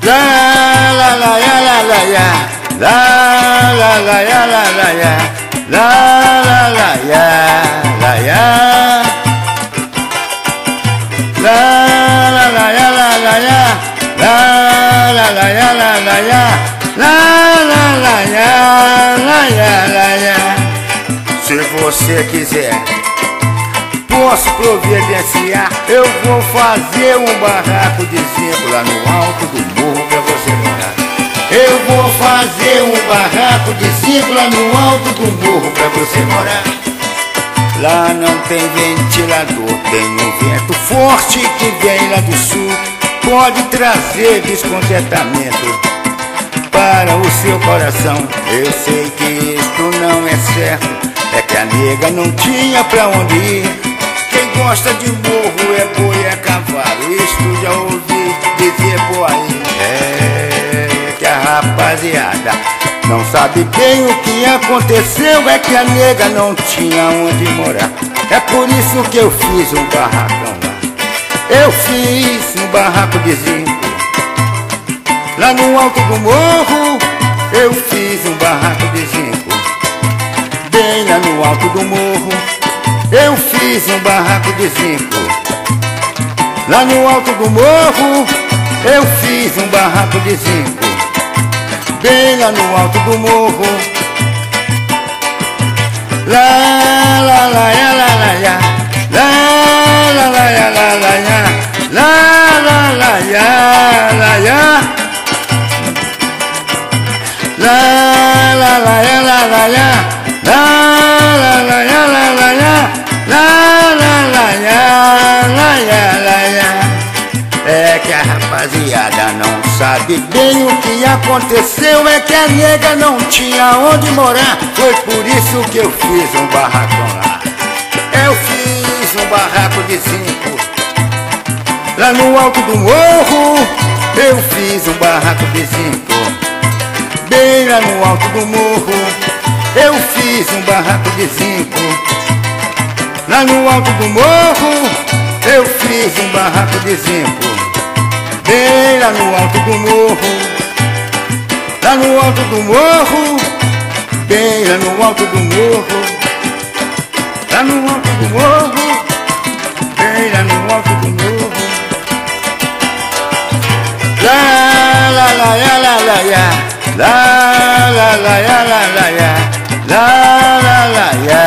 La la la ya la la ya. La la la ya la la ya. La la la ya la ya. La la la ya la la ya. La la la ya la la ya. La la la ya la ya la ya. Se você quiser, posso providenciar. Eu vou fazer um barraco de zinco lá no alto do morro pra você morar. Eu vou fazer um barraco de zinco lá no alto do morro pra você morar. Lá não tem ventilador, tem um vento forte que vem lá do sul. Pode trazer descontentamento para o seu coração. Eu sei que isto não é certo, é que a nega não tinha pra onde ir. Quem gosta de morro é boi, é cavalo. Isto já ouvi dizer por aí. É que a rapaziada não sabe bem o que aconteceu. É que a nega não tinha onde morar. É por isso que eu fiz um barracão lá. Eu fiz um barraco de zinco lá no alto do morro. Eu fiz um barraco de zinco bem lá no alto do morro. Eu fiz um barraco de zinco lá no alto do morro. Eu fiz um barraco de zinco bem lá no alto do morro. La la la ya la la ya. La la la ya la la ya. La la la ya la ya. La la la ya la la ya. La la la ya la la ya. La la la ya la ya la ya. É que a rapaziada não sabe bem o que aconteceu. É que a nega não tinha onde morar. Foi por isso que eu fiz um barracão lá. Eu fiz um barraco de zinco lá no alto do morro. Eu fiz um barraco de zinco bem lá no alto do morro. Eu fiz um barraco de zinco lá no alto do morro. Eu fiz um barraco de zinco bem lá no alto do morro. Lá no alto do morro. Bem lá no alto do morro. Lá no alto do morro. Bem lá no alto do morro. La la la ya la la ya. La la la ya la la ya. La la la ya